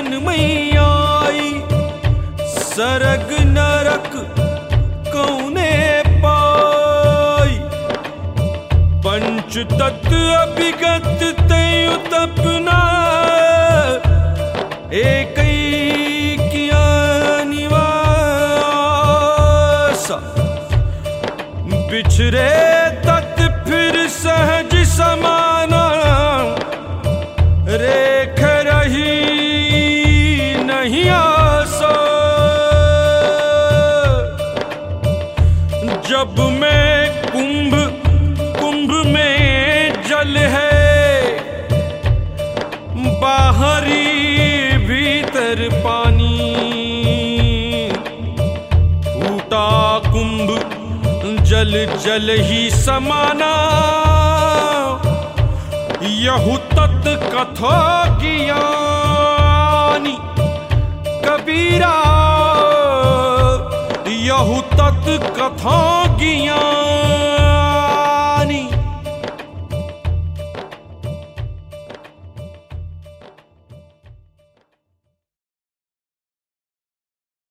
जन्मई आई, सरग नरक कौने पाई। पंच तत्व अभिगत तयु तपना, एक किया निवासा। बिछरे तत् फिर सहज समाना, रेख रही नहीं आसा। जब मैं कुंभ, कुंभ में जल है, बाहरी भीतर पानी। टूटा कुंभ जल जल ही समाना, यहु तत् कथो ज्ञानी। कबीरा यहु तत् कथो ज्ञानी।